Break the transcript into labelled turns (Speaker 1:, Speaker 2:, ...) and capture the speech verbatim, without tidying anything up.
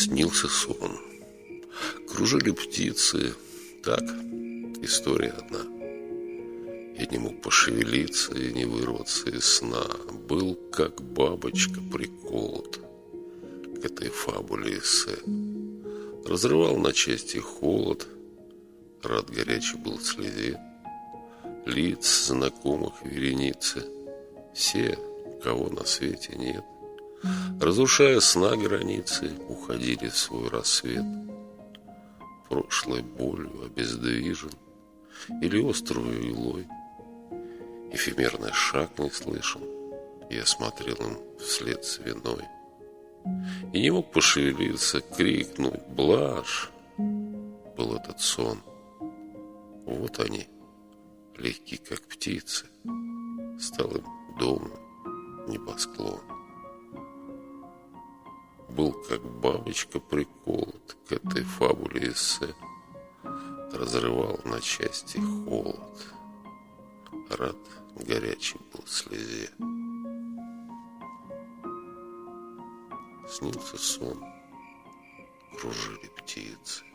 Speaker 1: Снился сон. Кружили птицы. Так, история одна. Я не мог пошевелиться и не вырваться из сна. Был как бабочка приколот к этой фабуле эссе. Разрывал на части холод. Рад горячий был в слезе. Лиц знакомых вереницы. Все, кого на свете нет, разрушая сна границы, уходили в свой рассвет. Прошлой болью обездвижен или острую илой, эфемерный шаг не слышен. Я смотрел им вслед свиной и не мог пошевелиться, крикнуть «Блажь!» Был этот сон. Вот они, легки как птицы, стал им домом небосклон. Был как бабочка приколот к этой фабуле эссе. Разрывал на части холод. Рад горячий был в слезе. Снился сон. Кружили птицы.